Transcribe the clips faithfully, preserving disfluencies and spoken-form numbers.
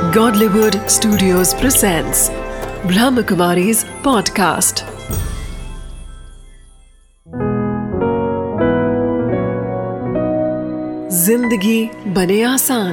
Godlywood Studios presents Brahmakumari's podcast. जिंदगी बने आसान।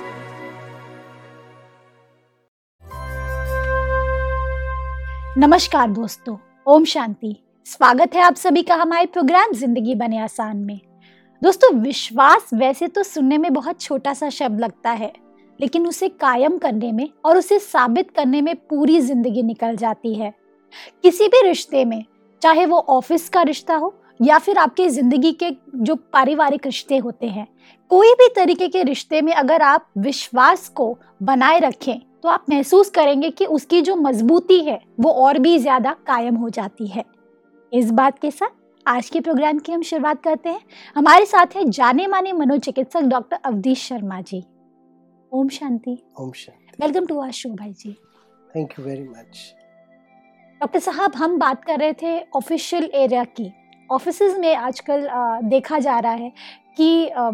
नमस्कार दोस्तों, ओम शांति। स्वागत है आप सभी का हमारे प्रोग्राम जिंदगी बने आसान में। दोस्तों, विश्वास वैसे तो सुनने में बहुत छोटा सा शब्द लगता है, लेकिन उसे कायम करने में और उसे साबित करने में पूरी जिंदगी निकल जाती है। किसी भी रिश्ते में, चाहे वो ऑफिस का रिश्ता हो या फिर आपके जिंदगी के जो पारिवारिक रिश्ते होते हैं, कोई भी तरीके के रिश्ते में अगर आप विश्वास को बनाए रखें तो आप महसूस करेंगे कि उसकी जो मजबूती है वो और भी ज्यादा कायम हो जाती है। इस बात के साथ आज के प्रोग्राम की हम शुरुआत करते हैं। हमारे साथ है जाने माने मनोचिकित्सक डॉक्टर अवधीश शर्मा जी। ओम शांति। ओम शांति। वेलकम टू आवर शो भाई जी। Thank you very much. Doctor साहब, हम बात कर रहे थे ऑफिशियल एरिया की। ऑफिसेज में आजकल आ, देखा जा रहा है कि आ,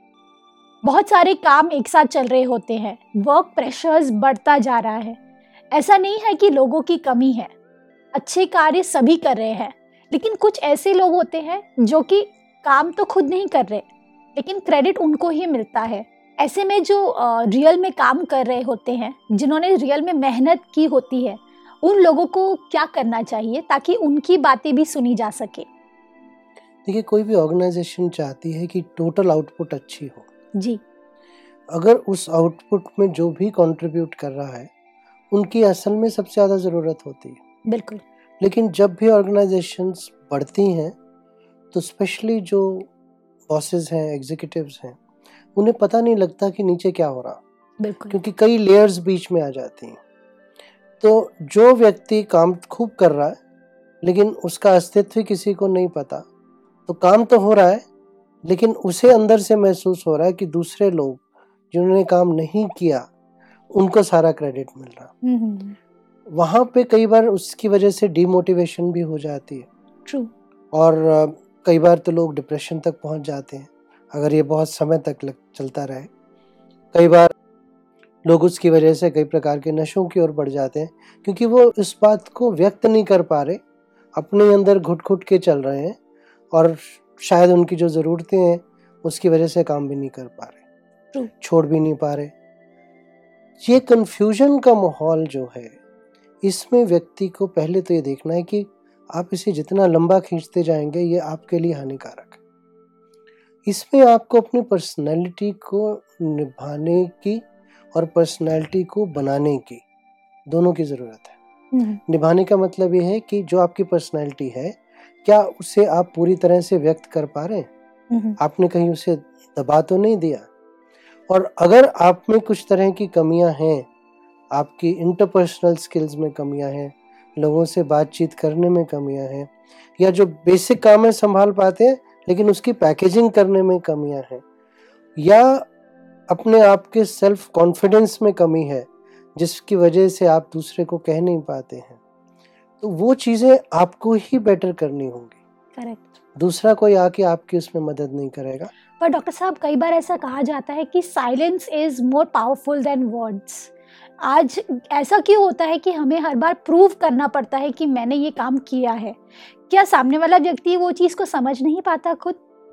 बहुत सारे काम एक साथ चल रहे होते हैं, वर्क प्रेशर्स बढ़ता जा रहा है। ऐसा नहीं है कि लोगों की कमी है, अच्छे कार्य सभी कर रहे हैं, लेकिन कुछ ऐसे लोग होते हैं जो कि काम तो खुद नहीं कर रहे, लेकिन क्रेडिट उनको ही मिलता है। ऐसे में जो रियल में काम कर रहे होते हैं, जिन्होंने रियल में मेहनत की होती है, उन लोगों को क्या करना चाहिए ताकि उनकी बातें भी सुनी जा सके? देखिए, कोई भी ऑर्गेनाइजेशन चाहती है कि टोटल आउटपुट अच्छी हो जी। अगर उस आउटपुट में जो भी कंट्रीब्यूट कर रहा है, उनकी असल में सबसे ज़्यादा ज़रूरत होती है। बिल्कुल। लेकिन जब भी ऑर्गेनाइजेशंस बढ़ती हैं तो स्पेशली जो बॉसेस हैं, एग्जीक्यूटिव्स हैं, उन्हें पता नहीं लगता कि नीचे क्या हो रहा, बिल्कुल। क्योंकि कई लेयर्स बीच में आ जाती हैं। तो जो व्यक्ति काम खूब कर रहा है लेकिन उसका अस्तित्व किसी को नहीं पता, तो काम तो हो रहा है लेकिन उसे अंदर से महसूस हो रहा है कि दूसरे लोग जिन्होंने काम नहीं किया उनको सारा क्रेडिट मिल रहा। वहाँ पे कई बार उसकी वजह से डीमोटिवेशन भी हो जाती है। ट्रू। और कई बार तो लोग डिप्रेशन तक पहुँच जाते हैं अगर ये बहुत समय तक लग, चलता रहे। कई बार लोग उसकी वजह से कई प्रकार के नशों की ओर बढ़ जाते हैं, क्योंकि वो इस बात को व्यक्त नहीं कर पा रहे, अपने अंदर घुट घुट के चल रहे हैं और शायद उनकी जो ज़रूरतें हैं उसकी वजह से काम भी नहीं कर पा रहे, छोड़ भी नहीं पा रहे। ये कन्फ्यूजन का माहौल जो है, इसमें व्यक्ति को पहले तो ये देखना है कि आप इसे जितना लंबा खींचते जाएंगे ये आपके लिए हानिकारक है। इसमें आपको अपनी पर्सनैलिटी को निभाने की और पर्सनैलिटी को बनाने की, दोनों की ज़रूरत है। निभाने का मतलब ये है कि जो आपकी पर्सनैलिटी है, क्या उसे आप पूरी तरह से व्यक्त कर पा रहे हैं? आपने कहीं उसे दबा तो नहीं दिया? और अगर आप में कुछ तरह की कमियां हैं, आपकी इंटरपर्सनल स्किल्स में कमियां हैं, लोगों से बातचीत करने में कमियां हैं, या जो बेसिक काम है संभाल पाते हैं लेकिन उसकी पैकेजिंग करने में कमियां हैं, या अपने आप के सेल्फ कॉन्फिडेंस में कमी है जिसकी वजह से आप दूसरे को कह नहीं पाते हैं, तो वो चीज़ें आपको ही बेटर करनी होंगी। करेक्ट। दूसरा कोई आके आपकी उसमें मदद नहीं करेगा। पर डॉक्टर साहब, कई बार ऐसा कहा जाता है कि silence is more powerful than words. आज ऐसा क्यों होता है कि हमें हर बार प्रूव करना पड़ता है कि मैंने ये काम किया है? क्या सामने वाला व्यक्ति वो चीज़ को समझ नहीं पाता खुद?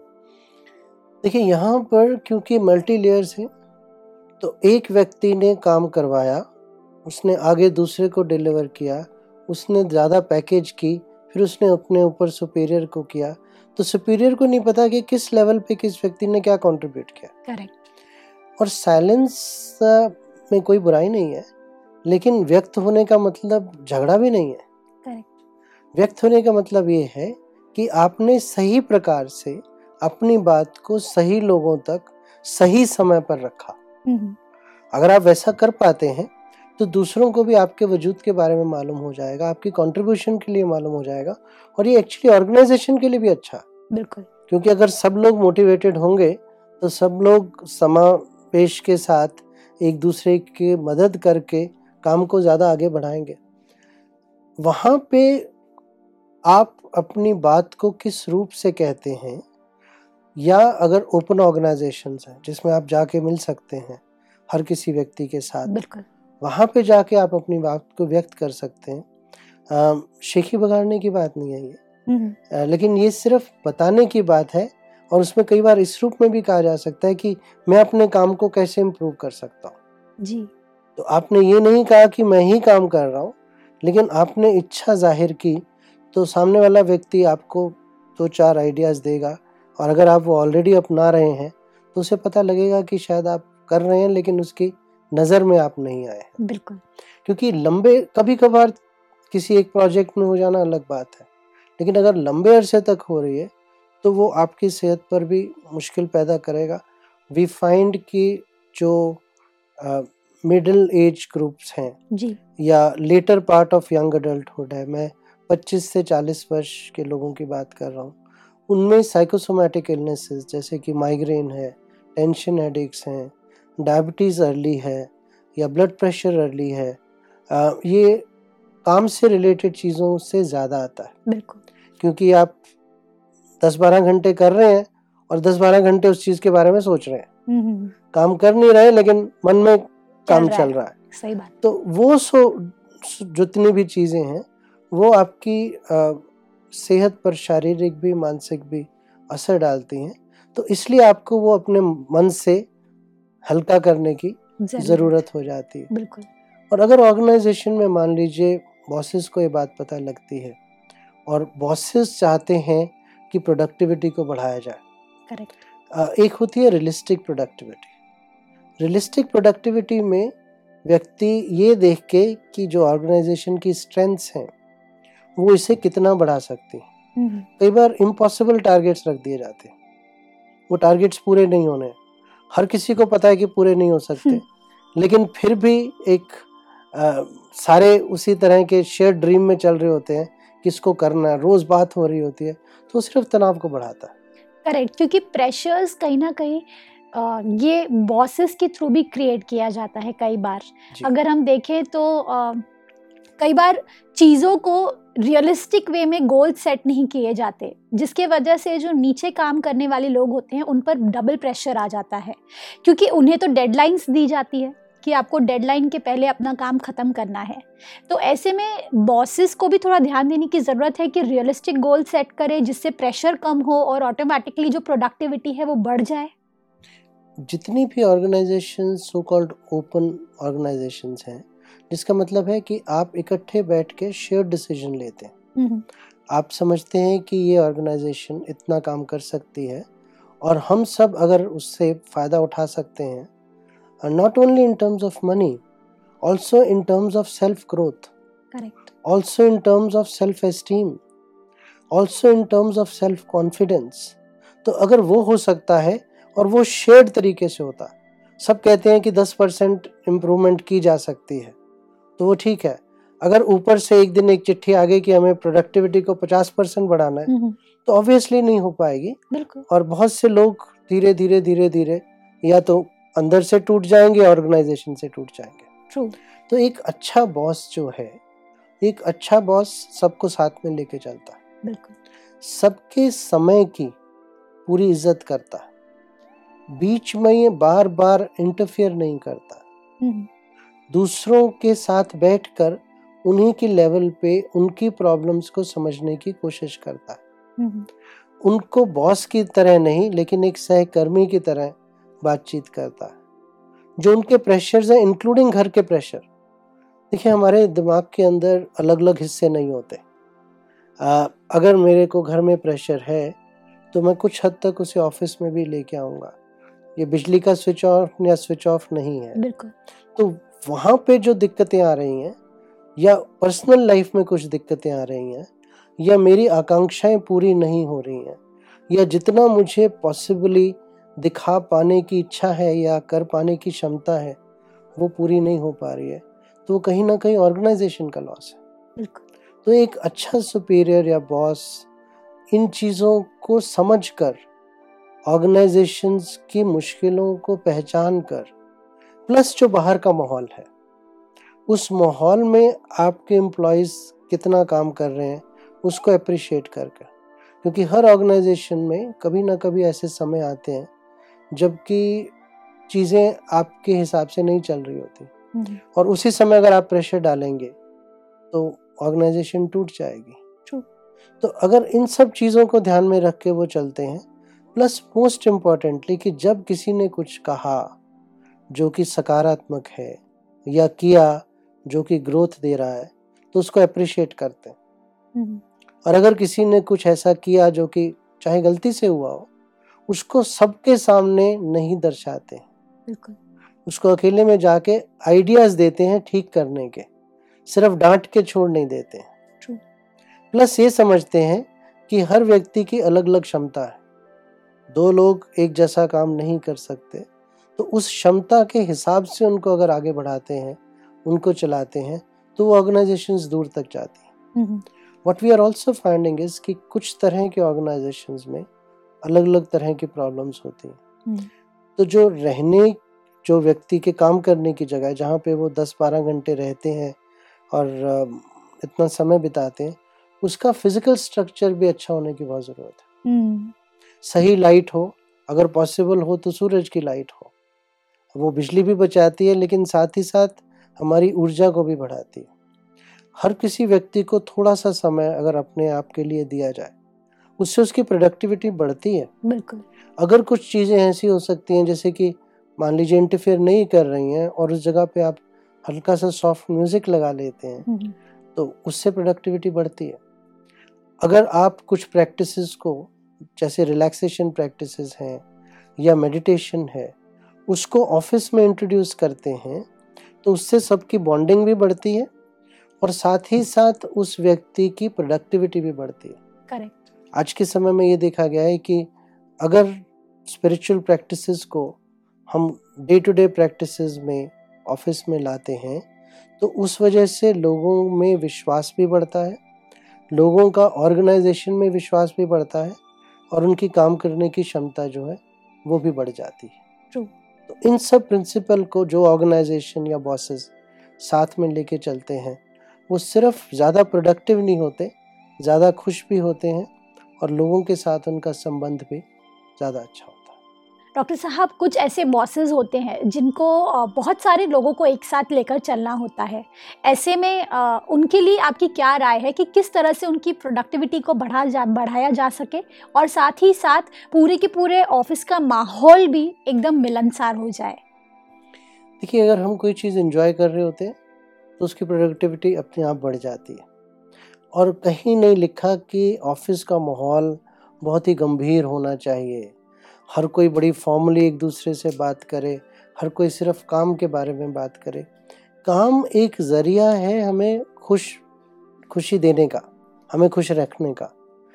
देखिए, यहाँ पर क्योंकि मल्टी लेयर्स है, तो एक व्यक्ति ने काम करवाया, उसने आगे दूसरे को डिलीवर किया, उसने ज़्यादा पैकेज की, फिर उसने अपने ऊपर सुपीरियर को किया, तो सुपीरियर को नहीं पता कि किस लेवल पे किस व्यक्ति ने क्या कंट्रीब्यूट किया। करेक्ट। और साइलेंस में कोई बुराई नहीं है, लेकिन व्यक्त होने का मतलब झगड़ा भी नहीं है। करेक्ट। व्यक्त होने का मतलब ये है कि आपने सही प्रकार से अपनी बात को सही लोगों तक सही समय पर रखा। अगर आप वैसा कर पाते हैं तो दूसरों को भी आपके वजूद के बारे में मालूम हो जाएगा, आपकी कंट्रीब्यूशन के लिए मालूम हो जाएगा, और ये एक्चुअली ऑर्गेनाइजेशन के लिए भी अच्छा। बिल्कुल। क्योंकि अगर सब लोग मोटिवेटेड होंगे तो सब लोग समावेश के साथ एक दूसरे की मदद करके काम को ज़्यादा आगे बढ़ाएंगे। वहाँ पे आप अपनी बात को किस रूप से कहते हैं, या अगर ओपन ऑर्गेनाइजेशंस हैं जिसमें आप जाके मिल सकते हैं, हर किसी व्यक्ति के साथ। बिल्कुल। वहाँ पे जाके आप अपनी बात को व्यक्त कर सकते हैं। अ, शेखी बगाड़ने की बात नहीं है ये, हम्म, अ, लेकिन ये सिर्फ बताने की बात है। और उसमें कई बार इस रूप में भी कहा जा सकता है कि मैं अपने काम को कैसे इम्प्रूव कर सकता हूँ। जी। तो आपने ये नहीं कहा कि मैं ही काम कर रहा हूँ, लेकिन आपने इच्छा जाहिर की, तो सामने वाला व्यक्ति आपको दो चार आइडियाज़ देगा। और अगर आप वो ऑलरेडी अपना रहे हैं तो उसे पता लगेगा कि शायद आप कर रहे हैं, लेकिन उसकी नज़र में आप नहीं आए हैं। बिल्कुल। क्योंकि लंबे कभी कभार किसी एक प्रोजेक्ट में हो जाना अलग बात है, लेकिन अगर लंबे अरसे तक हो रही है तो वो आपकी सेहत पर भी मुश्किल पैदा करेगा। वी फाइंड कि जो मिडिल एज ग्रुप्स हैं जी। या later part of young adulthood है, मैं पच्चीस से चालीस वर्ष के लोगों की बात कर रहा हूँ, उनमें साइकोसोमैटिक इलनेसेस जैसे कि माइग्रेन है, टेंशन हेडेक्स हैं, डायबिटीज़ अर्ली है या ब्लड प्रेशर अर्ली है, आ, ये काम से रिलेटेड चीज़ों से ज़्यादा आता है। बिल्कुल। क्योंकि आप दस बारह घंटे कर रहे हैं और दस बारह घंटे उस चीज़ के बारे में सोच रहे हैं, हम्म, काम कर नहीं रहे लेकिन मन में काम रहा चल है। रहा है। सही बात। तो वो सो सो- जितनी भी चीज़ें हैं वो आपकी आ, सेहत पर शारीरिक भी मानसिक भी असर डालती हैं। तो इसलिए आपको वो अपने मन से हल्का करने की जरूरत ज़रूरत हो जाती है। बिल्कुल। और अगर ऑर्गेनाइजेशन में मान लीजिए बॉसेस को ये बात पता लगती है और बॉसेस चाहते हैं कि प्रोडक्टिविटी को बढ़ाया जाए, करेक्ट। एक होती है रियलिस्टिक प्रोडक्टिविटी। रियलिस्टिक प्रोडक्टिविटी में व्यक्ति ये देख के कि जो ऑर्गेनाइजेशन की स्ट्रेंथ्स हैं वो इसे कितना बढ़ा सकती हैं। हम्म, कई बार इम्पॉसिबल टारगेट्स रख दिए जाते हैं, वो टारगेट्स पूरे नहीं होने, हर किसी को पता है कि पूरे नहीं हो सकते, लेकिन फिर भी एक आ, सारे उसी तरह के शेयर ड्रीम में चल रहे होते हैं, किसको करना है, रोज बात हो रही होती है, तो सिर्फ तनाव को बढ़ाता है। करेक्ट। क्योंकि प्रेशर्स कहीं ना कहीं अ, ये बॉसेस के थ्रू भी क्रिएट किया जाता है कई बार। जी। अगर हम देखें तो अ, कई बार चीज़ों को रियलिस्टिक वे में गोल सेट नहीं किए जाते, जिसके वजह से जो नीचे काम करने वाले लोग होते हैं उन पर डबल प्रेशर आ जाता है, क्योंकि उन्हें तो डेडलाइंस दी जाती है कि आपको डेडलाइन के पहले अपना काम ख़त्म करना है। तो ऐसे में बॉसेस को भी थोड़ा ध्यान देने की ज़रूरत है कि रियलिस्टिक गोल सेट करें, जिससे प्रेशर कम हो और ऑटोमेटिकली जो प्रोडक्टिविटी है वो बढ़ जाए। जितनी भी organisation so called open organisations हैं, जिसका मतलब है कि आप इकट्ठे बैठ के शेयर डिसीजन लेते हैं। हम्म, आप समझते हैं कि ये ऑर्गेनाइजेशन इतना काम कर सकती है और हम सब अगर उससे फ़ायदा उठा सकते हैं, not only in terms of money, also in terms of self growth, correct. Also in terms of self esteem, also in terms of self confidence. तो अगर वो हो सकता है और वो शेयर्ड तरीके से होता, सब कहते हैं कि दस परसेंट इम्प्रूवमेंट की जा सकती है, तो वो ठीक है। अगर ऊपर से एक दिन एक चिट्ठी आ गई कि हमें प्रोडक्टिविटी को पचास परसेंट बढ़ाना है, हम्म, तो ऑब्वियसली नहीं हो पाएगी। बिल्कुल। और बहुत से लोग धीरे धीरे धीरे धीरे या तो अंदर से टूट जाएंगे, ऑर्गेनाइजेशन से टूट जाएंगे। ट्रू। तो एक अच्छा बॉस जो है, एक अच्छा बॉस सबको साथ में लेके चलता है, बिल्कुल। सबके समय की पूरी इज्जत करता है, बीच में ये बार बार इंटरफियर नहीं करता, हम्म, दूसरों के साथ बैठकर उन्हीं की लेवल पे उनकी प्रॉब्लम्स को समझने की कोशिश करता है। हम्म, उनको बॉस की तरह नहीं, लेकिन एक सहकर्मी की तरह बातचीत करता है। जो उनके प्रेशर्स हैं, इंक्लूडिंग घर के प्रेशर, देखिए हमारे दिमाग के अंदर अलग अलग हिस्से नहीं होते। आ, अगर मेरे को घर में प्रेशर है तो मैं कुछ हद तक उसे ऑफिस में भी लेके आऊँगा। ये बिजली का स्विच ऑन या स्विच ऑफ नहीं है। बिल्कुल। तो वहाँ पे जो दिक्कतें आ रही हैं, या पर्सनल लाइफ में कुछ दिक्कतें आ रही हैं, या मेरी आकांक्षाएं पूरी नहीं हो रही हैं, या जितना मुझे पॉसिबली दिखा पाने की इच्छा है या कर पाने की क्षमता है वो पूरी नहीं हो पा रही है, तो कहीं ना कहीं ऑर्गेनाइजेशन का लॉस है। बिल्कुल। तो एक अच्छा सुपीरियर या बॉस इन चीज़ों को समझकर, ऑर्गेनाइजेशंस की मुश्किलों को पहचान कर, प्लस जो बाहर का माहौल है, उस माहौल में आपके एम्प्लॉयज़ कितना काम कर रहे हैं उसको अप्रिशिएट करके, क्योंकि हर ऑर्गेनाइजेशन में कभी ना कभी ऐसे समय आते हैं जबकि चीज़ें आपके हिसाब से नहीं चल रही होती, हम्म, और उसी समय अगर आप प्रेशर डालेंगे तो ऑर्गेनाइजेशन टूट जाएगी। True. तो अगर इन सब चीज़ों को ध्यान में रख के वो चलते हैं, प्लस मोस्ट इम्पॉर्टेंटली कि जब किसी ने कुछ कहा जो कि सकारात्मक है या किया जो कि ग्रोथ दे रहा है, तो उसको अप्रिशिएट करते हैं। हम्म, और अगर किसी ने कुछ ऐसा किया जो कि चाहे गलती से हुआ हो, उसको सबके सामने नहीं दर्शाते, बिल्कुल। उसको अकेले में जाके आइडियाज देते हैं ठीक करने के, सिर्फ डांट के छोड़ नहीं देते हैं। True. प्लस ये समझते हैं कि हर व्यक्ति की अलग अलग क्षमता है, दो लोग एक जैसा काम नहीं कर सकते, तो उस क्षमता के हिसाब से उनको अगर आगे बढ़ाते हैं, उनको चलाते हैं, तो वो ऑर्गेनाइजेशंस दूर तक जाती हैं। Hmm, what we are also finding is कि कुछ तरह के ऑर्गेनाइजेशंस में अलग अलग तरह की प्रॉब्लम्स होती हैं। हम्म, तो जो रहने जो व्यक्ति के काम करने की जगह है, जहाँ पे वो दस बारह घंटे रहते हैं और अ, इतना समय बिताते हैं, उसका फिजिकल स्ट्रक्चर भी अच्छा होने की बहुत ज़रूरत है। हम्म, सही लाइट हो, अगर पॉसिबल हो तो सूरज की लाइट हो, वो बिजली भी बचाती है लेकिन साथ ही साथ हमारी ऊर्जा को भी बढ़ाती है। हर किसी व्यक्ति को थोड़ा सा समय अगर अपने आप के लिए दिया जाए, उससे उसकी प्रोडक्टिविटी बढ़ती है। बिल्कुल। अगर कुछ चीज़ें ऐसी हो सकती हैं जैसे कि मान लीजिए इंटरफेयर नहीं कर रही हैं और उस जगह पे आप हल्का सा सॉफ्ट म्यूज़िक लगा लेते हैं, हम्म, तो उससे प्रोडक्टिविटी बढ़ती है। अगर आप कुछ प्रैक्टिसेस को, जैसे रिलैक्सेशन प्रैक्टिसेस हैं या मेडिटेशन है, उसको ऑफिस में इंट्रोड्यूस करते हैं, तो उससे सबकी बॉन्डिंग भी बढ़ती है और साथ ही साथ उस व्यक्ति की प्रोडक्टिविटी भी बढ़ती है। करेक्ट। आज के समय में ये देखा गया है कि अगर स्पिरिचुअल प्रैक्टिसेस को हम डे टू डे प्रैक्टिसेस में ऑफिस में लाते हैं, तो उस वजह से लोगों में विश्वास भी बढ़ता है, लोगों का ऑर्गेनाइजेशन में विश्वास भी बढ़ता है और उनकी काम करने की क्षमता जो है वो भी बढ़ जाती है। True. तो इन सब प्रिंसिपल को जो ऑर्गेनाइजेशन या बॉसेस साथ में लेके चलते हैं, वो सिर्फ ज़्यादा प्रोडक्टिव नहीं होते, ज़्यादा खुश भी होते हैं और लोगों के साथ उनका संबंध भी ज़्यादा अच्छा होता है। डॉक्टर साहब, कुछ ऐसे बॉसेस होते हैं जिनको अ, बहुत सारे लोगों को एक साथ लेकर चलना होता है। ऐसे में अ, उनके लिए आपकी क्या राय है कि किस तरह से उनकी प्रोडक्टिविटी को बढ़ा जा बढ़ाया जा सके और साथ ही साथ पूरे के पूरे ऑफिस का माहौल भी एकदम मिलनसार हो जाए? देखिए, अगर हम कोई चीज़ एंजॉय कर रहे होते हैं तो उसकी प्रोडक्टिविटी अपने आप बढ़ जाती है। और कहीं नहीं लिखा कि ऑफिस का माहौल बहुत ही गंभीर होना चाहिए, हर कोई बड़ी फॉर्मली एक दूसरे से बात करे, हर कोई सिर्फ काम के बारे में बात करे। काम एक ज़रिया है हमें खुश खुशी देने का, हमें खुश रखने का।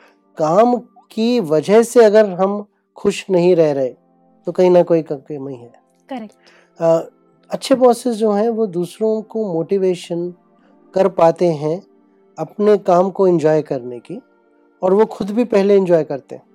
काम की वजह से अगर हम खुश नहीं रह रहे तो कहीं ना कोई कमी है। करेक्ट। अ, अच्छे बॉसेस जो हैं वो दूसरों को मोटिवेशन कर पाते हैं अपने काम को एंजॉय करने की, और वो खुद भी पहले एंजॉय करते हैं।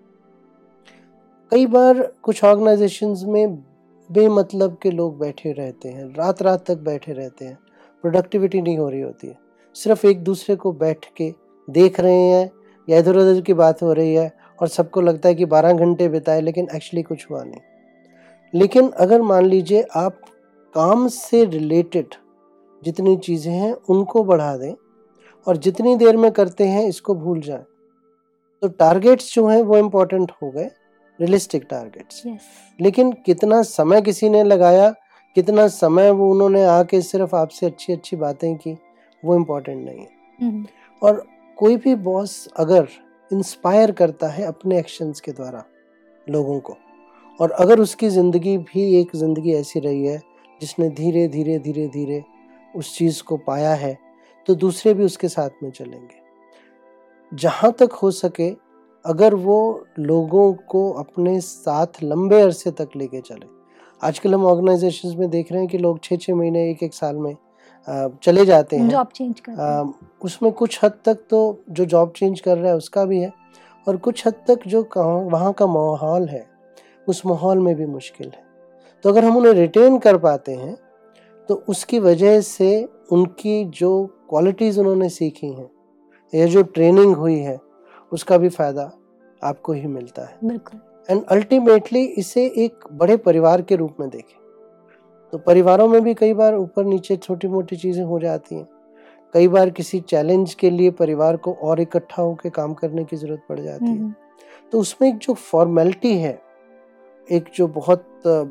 कई बार कुछ ऑर्गेनाइजेशंस में बेमतलब के लोग बैठे रहते हैं, रात रात तक बैठे रहते हैं, प्रोडक्टिविटी नहीं हो रही होती है, सिर्फ एक दूसरे को बैठ के देख रहे हैं या इधर उधर की बात हो रही है और सबको लगता है कि बारह घंटे बिताए, लेकिन एक्चुअली कुछ हुआ नहीं। लेकिन अगर मान लीजिए आप काम से रिलेटेड जितनी चीज़ें हैं उनको बढ़ा दें और जितनी देर में करते हैं इसको भूल जाएं, तो टारगेट्स जो हैं वो इम्पोर्टेंट हो गए, रियलिस्टिक टारगेट्स। यस। लेकिन कितना समय किसी ने लगाया, कितना समय वो उन्होंने आके सिर्फ आपसे अच्छी अच्छी बातें की, वो इम्पोर्टेंट नहीं है। हम्म, और कोई भी बॉस अगर इंस्पायर करता है अपने एक्शंस के द्वारा लोगों को, और अगर उसकी ज़िंदगी भी एक ज़िंदगी ऐसी रही है जिसने धीरे धीरे धीरे धीरे उस चीज़ को पाया है, तो दूसरे भी उसके साथ में चलेंगे। जहाँ तक हो सके अगर वो लोगों को अपने साथ लंबे अरसे तक लेके चले। आजकल हम ऑर्गेनाइजेशंस में देख रहे हैं कि लोग छः छः महीने एक एक साल में आ, चले जाते हैं, जॉब चेंज करते हैं। आ, उसमें कुछ हद तक तो जो जॉब चेंज कर रहा है उसका भी है, और कुछ हद तक जो वहाँ का माहौल है उस माहौल में भी मुश्किल है। तो अगर हम उन्हें रिटेन कर पाते हैं तो उसकी वजह से उनकी जो क्वालिटीज़ उन्होंने सीखी हैं या जो ट्रेनिंग हुई है उसका भी फ़ायदा आपको ही मिलता है। बिल्कुल। एंड अल्टीमेटली इसे एक बड़े परिवार के रूप में देखें। तो परिवारों में भी कई बार ऊपर नीचे छोटी मोटी चीज़ें हो जाती हैं। कई बार किसी चैलेंज के लिए परिवार को और इकट्ठा होकर काम करने की ज़रूरत पड़ जाती है। तो उसमें एक जो फॉर्मेलिटी है, एक जो बहुत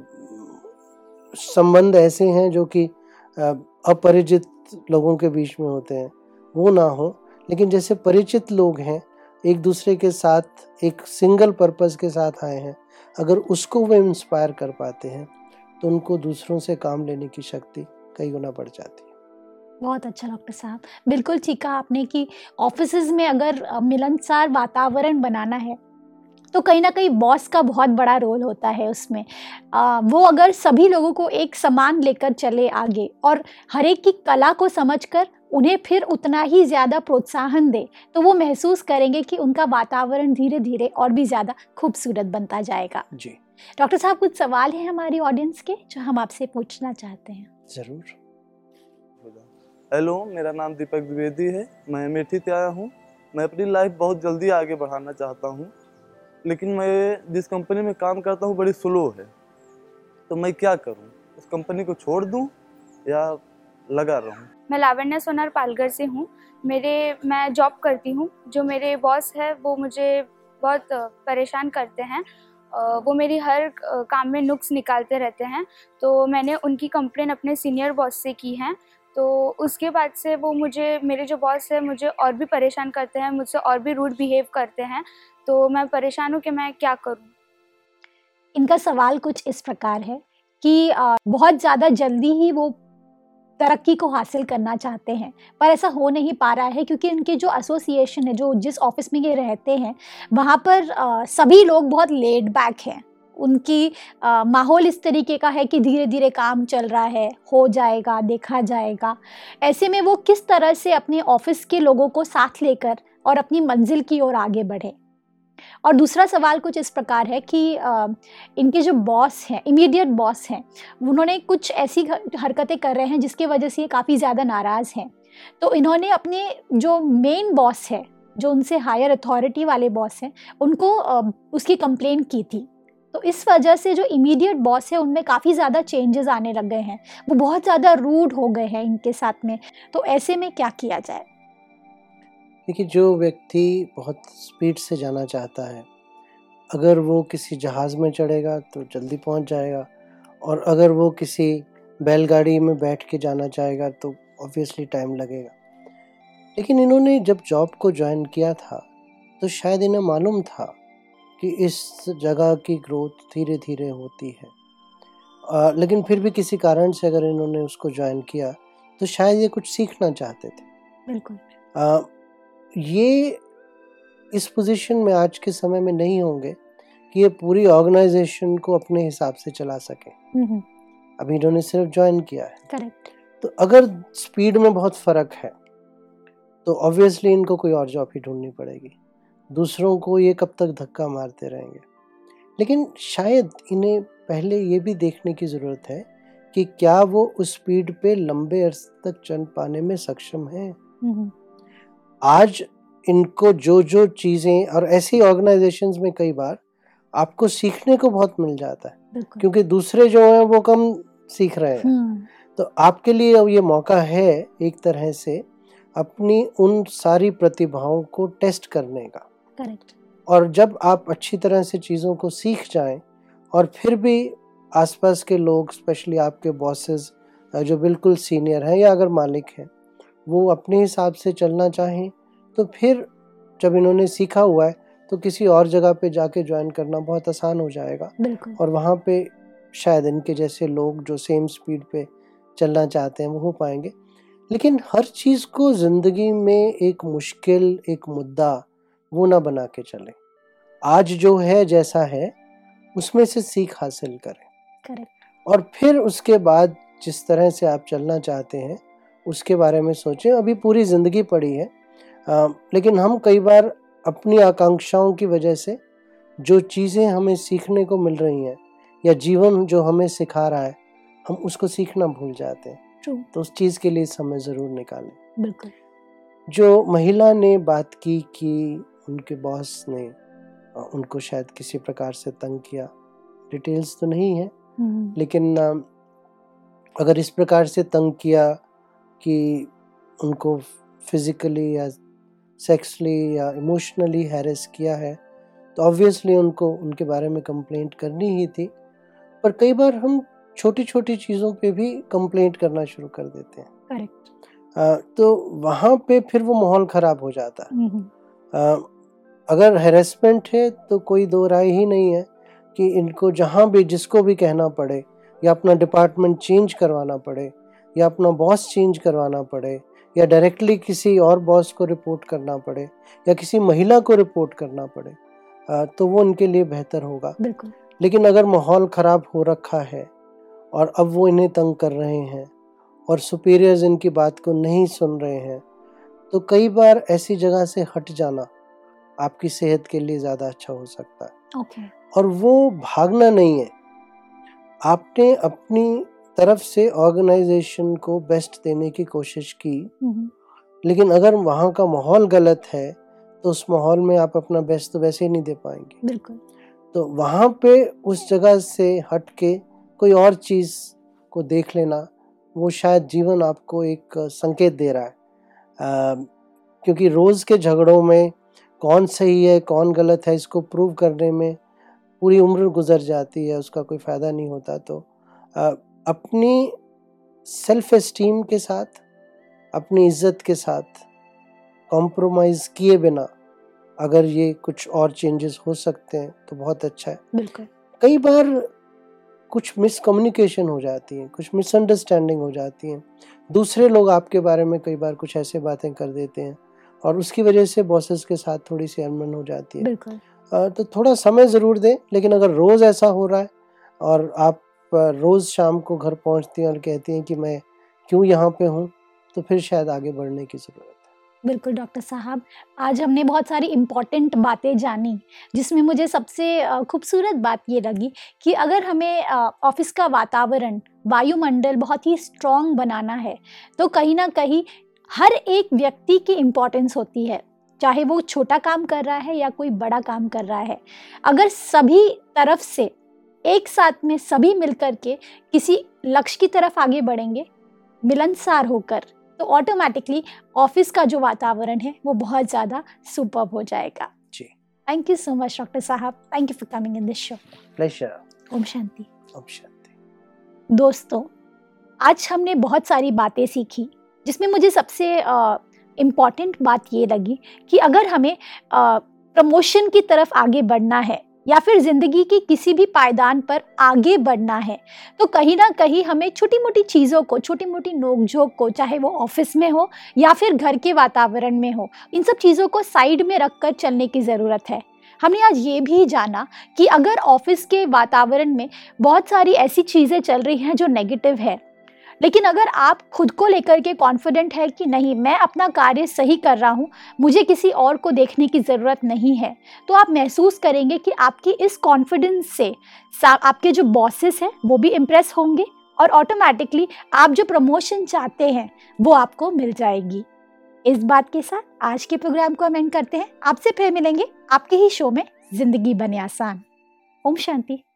संबंध ऐसे हैं जो कि अपरिचित लोगों के बीच में होते हैं, वो ना हो, लेकिन जैसे परिचित लोग हैं, एक दूसरे के साथ एक सिंगल पर्पस के साथ आए हैं, अगर उसको वो इंस्पायर कर पाते हैं तो उनको दूसरों से काम लेने की शक्ति कई गुना बढ़ जाती है। बहुत अच्छा डॉक्टर साहब, बिल्कुल ठीक कहा आपने कि ऑफिसेज में अगर मिलनसार वातावरण बनाना है तो कहीं ना कहीं बॉस का बहुत बड़ा रोल होता है उसमें। आ, वो अगर सभी लोगों को एक समान लेकर चले आगे और हर एक की कला को समझकर उन्हें फिर उतना ही ज़्यादा प्रोत्साहन दे, तो वो महसूस करेंगे कि उनका वातावरण धीरे धीरे और भी ज़्यादा खूबसूरत बनता जाएगा। जी डॉक्टर साहब, कुछ सवाल हैं हमारी ऑडियंस के जो हम आपसे पूछना चाहते हैं। ज़रूर। हेलो, मेरा नाम दीपक द्विवेदी है, मैं अमेठी से आया हूँ। मैं अपनी लाइफ बहुत जल्दी आगे बढ़ाना चाहता हूँ, लेकिन मैं जिस कंपनी में काम करता हूँ बड़ी स्लो है, तो मैं क्या करूँ? उस कंपनी को छोड़ दूँ या लगा रहूँ? मैं लावण्या सोनार पालघर से हूँ। मेरे मैं जॉब करती हूँ। जो मेरे बॉस है वो मुझे बहुत परेशान करते हैं। वो मेरी हर काम में नुक्स निकालते रहते हैं। तो मैंने उनकी कंप्लेन अपने सीनियर बॉस से की है। तो उसके बाद से वो मुझे, मेरे जो बॉस है, मुझे और भी परेशान करते हैं, मुझसे और भी रूड बिहेव करते हैं। तो मैं परेशान हूँ कि मैं क्या करूँ। इनका सवाल कुछ इस प्रकार है कि बहुत ज़्यादा जल्दी ही वो तरक्की को हासिल करना चाहते हैं, पर ऐसा हो नहीं पा रहा है क्योंकि इनके जो एसोसिएशन है, जो जिस ऑफिस में ये रहते हैं, वहाँ पर आ, सभी लोग बहुत लेड बैक हैं। उनकी आ, माहौल इस तरीके का है कि धीरे धीरे काम चल रहा है, हो जाएगा, देखा जाएगा। ऐसे में वो किस तरह से अपने ऑफिस के लोगों को साथ लेकर और अपनी मंजिल की ओर आगे बढ़े। और दूसरा सवाल कुछ इस प्रकार है कि आ, इनके जो बॉस हैं, इमीडिएट बॉस हैं, उन्होंने कुछ ऐसी हरकतें कर रहे हैं जिसकी वजह से ये काफ़ी ज़्यादा नाराज़ हैं। तो इन्होंने अपने जो मेन बॉस है, जो उनसे हायर अथॉरिटी वाले बॉस हैं, उनको आ, उसकी कंप्लेन की थी। तो इस वजह से जो इमीडिएट बॉस है उनमें काफ़ी ज़्यादा चेंजेस आने लग गए हैं, वो बहुत ज़्यादा रूड हो गए हैं इनके साथ में। तो ऐसे में क्या किया जाए? देखिए, जो व्यक्ति बहुत स्पीड से जाना चाहता है, अगर वो किसी जहाज़ में चढ़ेगा तो जल्दी पहुंच जाएगा, और अगर वो किसी बैलगाड़ी में बैठ के जाना चाहेगा तो ऑब्वियसली टाइम लगेगा। लेकिन इन्होंने जब जॉब को ज्वाइन किया था तो शायद इन्हें मालूम था कि इस जगह की ग्रोथ धीरे धीरे होती है, आ, लेकिन फिर भी किसी कारण से अगर इन्होंने उसको ज्वाइन किया तो शायद ये कुछ सीखना चाहते थे। बिल्कुल। आ, ये इस पोजीशन में आज के समय में नहीं होंगे कि ये पूरी ऑर्गेनाइजेशन को अपने हिसाब से चला सके। अभी इन्होंने सिर्फ ज्वाइन किया है। करेक्ट। तो अगर स्पीड में बहुत फ़र्क है तो ऑब्वियसली इनको कोई और जॉब ही ढूंढनी पड़ेगी। दूसरों को ये कब तक धक्का मारते रहेंगे। लेकिन शायद इन्हें पहले ये भी देखने की ज़रूरत है कि क्या वो उस स्पीड पे लंबे अरसे तक चल पाने में सक्षम हैं। आज इनको जो जो चीज़ें, और ऐसी ऑर्गेनाइजेशंस में कई बार आपको सीखने को बहुत मिल जाता है क्योंकि दूसरे जो हैं वो कम सीख रहे हैं। तो आपके लिए अब ये मौका है एक तरह से अपनी उन सारी प्रतिभाओं को टेस्ट करने का। करेक्ट। और जब आप अच्छी तरह से चीज़ों को सीख जाएं और फिर भी आसपास के लोग, स्पेशली आपके बॉसेस जो बिल्कुल सीनियर हैं या अगर मालिक हैं, वो अपने हिसाब से चलना चाहें, तो फिर जब इन्होंने सीखा हुआ है तो किसी और जगह पे जाके ज्वाइन करना बहुत आसान हो जाएगा। बिल्कुल। और वहाँ पे शायद इनके जैसे लोग जो सेम स्पीड पे चलना चाहते हैं वो हो पाएंगे। लेकिन हर चीज़ को ज़िंदगी में एक मुश्किल, एक मुद्दा वो ना बना के चलें। आज जो है जैसा है उसमें से सीख हासिल करें। करेक्ट। और फिर उसके बाद जिस तरह से आप चलना चाहते हैं उसके बारे में सोचें। अभी पूरी ज़िंदगी पड़ी है, आ, लेकिन हम कई बार अपनी आकांक्षाओं की वजह से जो चीज़ें हमें सीखने को मिल रही हैं या जीवन जो हमें सिखा रहा है, हम उसको सीखना भूल जाते हैं। True. तो उस चीज़ के लिए समय ज़रूर निकालें। बिल्कुल। जो महिला ने बात की कि उनके बॉस ने उनको शायद किसी प्रकार से तंग किया, डिटेल्स तो नहीं है, लेकिन अगर इस प्रकार से तंग किया कि उनको फिज़िकली या सेक्सुअली या इमोशनली हैरेस किया है, तो ऑब्वियसली उनको उनके बारे में कंप्लेंट करनी ही थी। पर कई बार हम छोटी छोटी चीज़ों पे भी कंप्लेंट करना शुरू कर देते हैं। करेक्ट। तो वहाँ पे फिर वो माहौल ख़राब हो जाता है। हम्म, आ, अगर हैरेसमेंट है तो कोई दो राय ही नहीं है कि इनको जहाँ भी जिसको भी कहना पड़े, या अपना डिपार्टमेंट चेंज करवाना पड़े, या अपना बॉस चेंज करवाना पड़े, या डायरेक्टली किसी और बॉस को रिपोर्ट करना पड़े, या किसी महिला को रिपोर्ट करना पड़े, आ, तो वो उनके लिए बेहतर होगा। बिल्कुल। लेकिन अगर माहौल ख़राब हो रखा है और अब वो इन्हें तंग कर रहे हैं और सुपीरियर्स इनकी बात को नहीं सुन रहे हैं, तो कई बार ऐसी जगह से हट जाना आपकी सेहत के लिए ज़्यादा अच्छा हो सकता है। ओके। और वो भागना नहीं है, आपने अपनी तरफ से ऑर्गेनाइजेशन को बेस्ट देने की कोशिश की, हम्म, लेकिन अगर वहाँ का माहौल गलत है तो उस माहौल में आप अपना बेस्ट तो वैसे ही नहीं दे पाएंगे। बिल्कुल। तो वहाँ पे उस जगह से हट के कोई और चीज़ को देख लेना, वो शायद जीवन आपको एक संकेत दे रहा है। आ, क्योंकि रोज़ के झगड़ों में कौन सही है कौन गलत है इसको प्रूव करने में पूरी उम्र गुजर जाती है, उसका कोई फ़ायदा नहीं होता। तो आ, अपनी सेल्फ एस्टीम के साथ, अपनी इज्जत के साथ कॉम्प्रोमाइज़ किए बिना अगर ये कुछ और चेंजेस हो सकते हैं तो बहुत अच्छा है। बिल्कुल। कई बार कुछ मिसकम्युनिकेशन हो जाती है, कुछ मिसअंडरस्टैंडिंग हो जाती है, दूसरे लोग आपके बारे में कई बार कुछ ऐसे बातें कर देते हैं और उसकी वजह से बॉसेस के साथ थोड़ी सी अनबन हो जाती है। बिल्कुल। आ, तो थोड़ा समय ज़रूर दें, लेकिन अगर रोज़ ऐसा हो रहा है और आप रोज़ शाम को घर पहुंचती हैं और कहती हैं कि मैं क्यों यहाँ पे हूँ, तो फिर शायद आगे बढ़ने की ज़रूरत है। बिल्कुल डॉक्टर साहब, आज हमने बहुत सारी इम्पॉर्टेंट बातें जानी, जिसमें मुझे सबसे अ, खूबसूरत बात ये लगी कि अगर हमें अ, ऑफिस का वातावरण, वायुमंडल बहुत ही स्ट्रॉन्ग बनाना है, तो कहीं ना कहीं हर एक व्यक्ति की इम्पोर्टेंस होती है, चाहे वो छोटा काम कर रहा है या कोई बड़ा काम कर रहा है। अगर सभी तरफ से एक साथ में सभी मिलकर के किसी लक्ष्य की तरफ आगे बढ़ेंगे, मिलनसार होकर, तो ऑटोमेटिकली ऑफिस का जो वातावरण है वो बहुत ज़्यादा सुपर्ब हो जाएगा। जी, thank you so much doctor साहब, thank you for coming in this show. Pleasure. ओम शांति। ओम शांति। दोस्तों, आज हमने बहुत सारी बातें सीखी, जिसमें मुझे सबसे इम्पॉर्टेंट बात ये लगी कि अगर हमें प्रमोशन की तरफ आगे बढ़ना है या फिर ज़िंदगी की किसी भी पायदान पर आगे बढ़ना है, तो कहीं ना कहीं हमें छोटी मोटी चीज़ों को, छोटी मोटी नोकझोंक को, चाहे वो ऑफिस में हो या फिर घर के वातावरण में हो, इन सब चीज़ों को साइड में रखकर चलने की ज़रूरत है। हमने आज ये भी जाना कि अगर ऑफिस के वातावरण में बहुत सारी ऐसी चीज़ें चल रही हैं जो नेगेटिव है, लेकिन अगर आप खुद को लेकर के कॉन्फिडेंट है कि नहीं, मैं अपना कार्य सही कर रहा हूँ, मुझे किसी और को देखने की ज़रूरत नहीं है, तो आप महसूस करेंगे कि आपकी इस कॉन्फिडेंस से आपके जो बॉसेस हैं वो भी इम्प्रेस होंगे और ऑटोमेटिकली आप जो प्रमोशन चाहते हैं वो आपको मिल जाएगी। इस बात के साथ आज के प्रोग्राम को हम एंड करते हैं। आपसे फिर मिलेंगे आपके ही शो में ज़िंदगी बने आसान। ओम शांति।